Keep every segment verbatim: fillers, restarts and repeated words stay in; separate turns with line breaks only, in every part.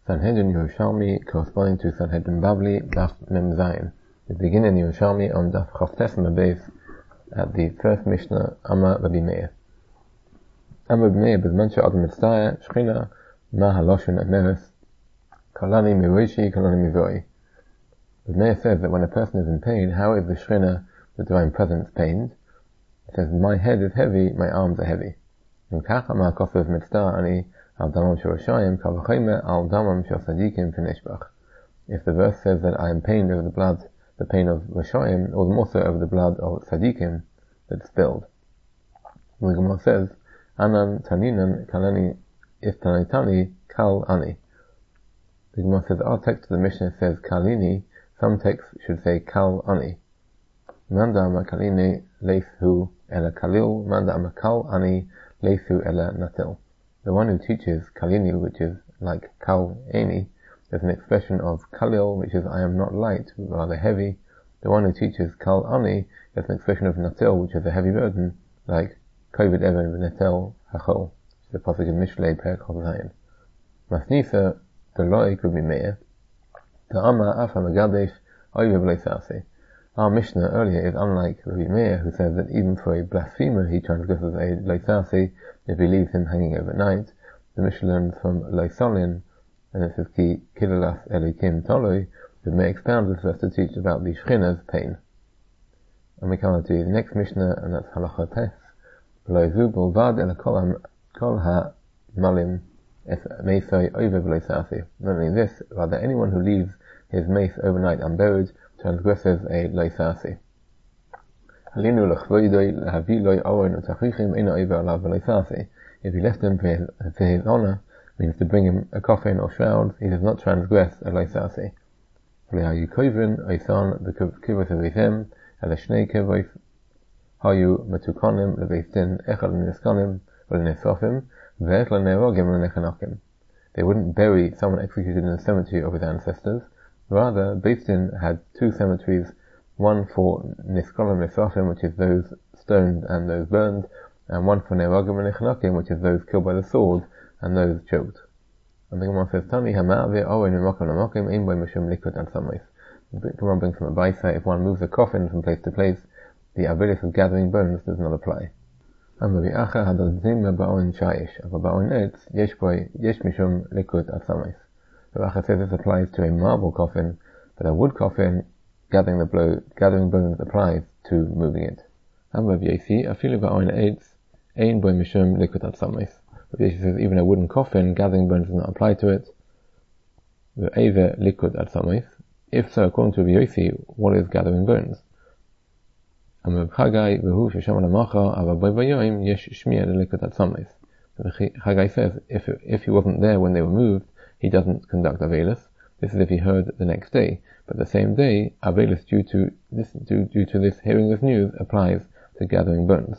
Sanhedrin Yerushalmi corresponding to Sanhedrin Bavli, Daf Mem Zayin. We begin in Yerushalmi on Daf Chavtes Mabez at the first Mishnah, Amma Rabbi Meir. Amma Rabbi Meir B'zman she'adam mitztaya, Shechina, ma haloshen ameres, kalani miroshi, kalani mivoi. Rabbi Meir says that when a person is in pain, how is the Shechina, the divine presence, pained? It says, my head is heavy, my arms are heavy. And kacha ma kosov mitztah ani al damam shorashayim kavachayme al damam shor sadikim fineshbach. If the verse says that I am pained over the blood, the pain of Rashayim, or more so over the blood of Sadikim that's spilled. The Gemara says, Anan taninan kalani iftanitani kal ani. The Gemara says, our text of the Mishnah says kalini, some texts should say kal ani. Manda ma kalini leithu ela kalil, manda ma kal ani leithu ela natil. The one who teaches kalini, which is like kal ani, there's an expression of kalil, which is I am not light, rather heavy. The one who teaches kal ani, there's an expression of natil, which is a heavy burden, like kovid even v'netel hachol, which is the passage of Mishlei Perek Chav. Masnisa deloi could be meir. Ta'ama afa magadesh oive b'leisasi. Our Mishnah earlier is unlike Rabbi Meir, who says that even for a blasphemer he transgresses a leisasi if he leaves him hanging overnight. The Mishnah learns from leisolin, and it says ki kilalas elikim toloi. The Meir expounds this verse to teach about the Shechina's pain. And we come on to the next Mishnah, and that's halacha tes. Lo zubul vad el kol ha malim es meisoi over b'leisasi. Not only this, rather anyone who leaves his mace overnight unburied transgresses a leisasi. Halinu lechvoidoi lahavi loi owen utachichim ina over alav b'leisasi. If he left him for his, for his honor, means to bring him a coffin or shroud, he does not transgress a leisasi. Lehayu kovin oisan the kivos of Eisem ele shnei kivos hayu matukonim lebeistin echad l'niskonim v'l'nesofim ve'ech l'neirogim l'nechanakim. They wouldn't bury someone executed in the cemetery of his ancestors. Rather, Beistin had two cemeteries, one for niskolim nesofim, which is those stoned and those burned, and one for neirogim l'nechanakim, which is those killed by the sword and those choked. And the Gemara says, Tani hama'avir owen u'mokim l'mokim ein boi mishum likut al samois. The Gemara brings from a Baisa, if one moves a coffin from place to place, the ability of gathering bones does not apply. And Rabbi Acha hadazim ba'oin shayish, aber ba'oin etz, yesh boi, yesh mishum likut al samois. Rabbi Acha says this applies to a marble coffin, but a wood coffin, gathering the blow, gathering bones applies to moving it. And Rabbi Yesi, afilu ba'oin etz, ein boi mishum likut al samois. Rabbi Yesi says even a wooden coffin, gathering bones does not apply to it. Ve'eve likud al samois. If so, according to Rabbi Yesi, what is gathering bones? And Rabbi Chagai v'hu shesham alamacha ava boi vayoim yesh shmiya likud al samois. Chagai says if if he wasn't there when they were moved, he doesn't conduct avelus. This is if he heard the next day. But the same day, avelus due to this due, due to this hearing this news applies to gathering bones.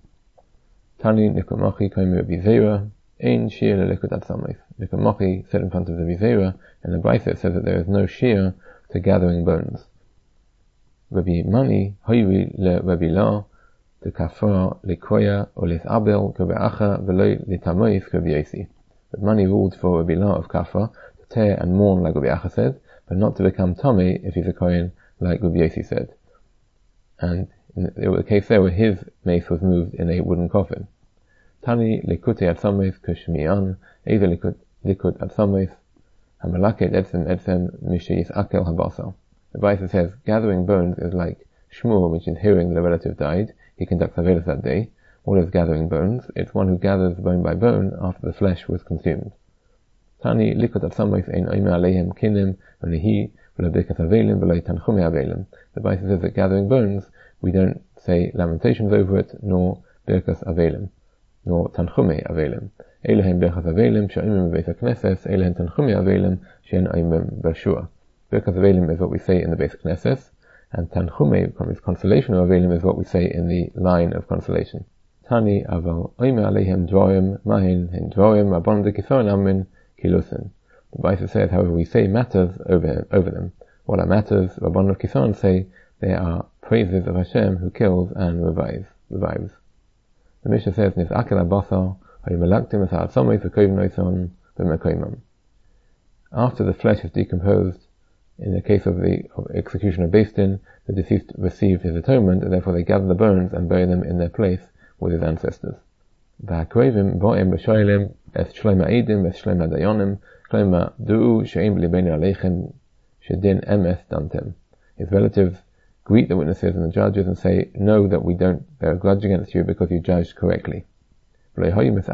Tani Nikomachi came Rabbi Zera, ein shir lelikut al samois. Nikomachi said in front of the Rabbi Zera, and the Brisa says that there is no shear to gathering bones. Rabbi Mani hoyri le Rabbi La, the kafar likoya or lis abel kebe'acha v'lo litamois Rabbi Yesi. But Mani ruled for Rabbi La of kafar to tear and mourn like Rabbi Acha said, but not to become tummy if he's a kohen like Rabbi Yesi said. And it was a case there where his mace was moved in a wooden coffin. Tani likute ad samois k'shmiyan, eva likut ad samois, hamalaket etzem etzem mishis akel habasal. The Brisa says, gathering bones is like shmur, which is hearing the relative died. He conducts avelus that day. What is gathering bones? It's one who gathers bone by bone after the flesh was consumed. Tani likut ad samois ein oime aleihem kinim, v'lehi v'lo birkas avelim v'lo tanchume avelim. The Brisa says that gathering bones, we don't say lamentations over it, nor birkas avelim, nor tanchume avelim. Elehem birkas avelim she'oimim b'beis HaKnesses, elehem tanchume avelim she'en oimim b'shua. Birkas avelim is what we say in the Beis HaKnesses, and tanchume, from consolation of avelim, is what we say in the line of consolation. Tani aval oime aleihem dvorim mahin hin dvorim rabon dekisorin amin kilusin. The Brisa says, however, we say matters over over them. What are matters? Rabban of Kisan say they are praises of Hashem who kills and revives. revives. The Mishnah says, Nis akel abasar, hayu melaktim es ha'atzomis v'kovim noison b'mekoimam. After the flesh is decomposed, in the case of the of execution of Beis Din, the deceased received his atonement, and therefore they gather the bones and bury them in their place with his ancestors. V'hakrevim bo'im b'shoilim es shleima eidim es shleima dayonim shleima du'u she'im libeinu aleichem shedin emes dantem. His relatives greet the witnesses and the judges and say, know that we don't bear a grudge against you because you judged correctly. The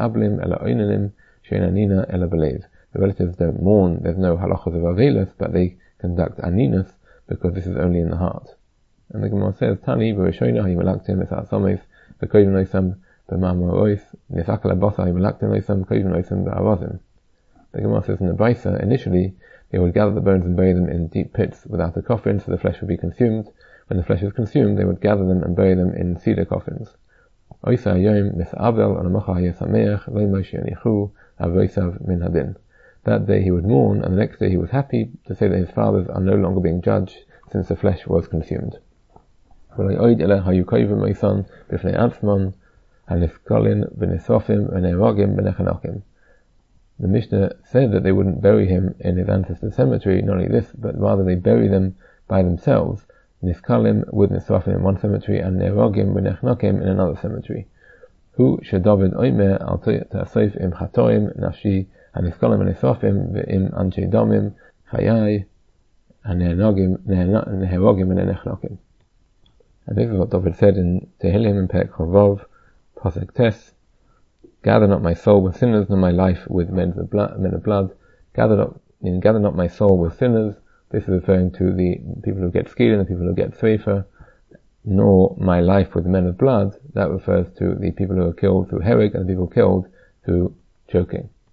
relatives don't mourn, there's no halachas of avelis, but they conduct aninus because this is only in the heart. And the Gemara says, Tani v'rishoina ha'yimalaktim es ha'asomes v'koyim noisam b'ma'amoros nisakal abosa ha'yimalaktim noisam koyim noisam b'arazim. The Gemara says in the Brisa, initially they would gather the bones and bury them in deep pits without a coffin, so the flesh would be consumed. When the flesh is consumed, they would gather them and bury them in cedar coffins. Oisa hayom nis'avel al-mocha hayasameach lo moshe yanichu avosav min hadin. That day he would mourn, and the next day he was happy to say that his fathers are no longer being judged, since the flesh was consumed. The Mishnah said that they wouldn't bury him in his ancestors' cemetery, not only this, but rather they bury them by themselves, Niskalim with Nisrafim in one cemetery, and Nerogim with Nechnokim in another cemetery. Hu shedavid oimer al ta'asif im chatoim nafshi haniskalim and Nisrafim ve'im anchei domim chayai hanerogim neherogim and nechnokim. And this is what David said in Tehillim in Perek Chavov, Pasuk Tes: gather not my soul with sinners, nor my life with men of blood. Men of blood. Gather not, in gather not my soul with sinners. This is referring to the people who get skid and the people who get threifa, nor my life with men of blood. That refers to the people who are killed through hereg and the people killed through choking.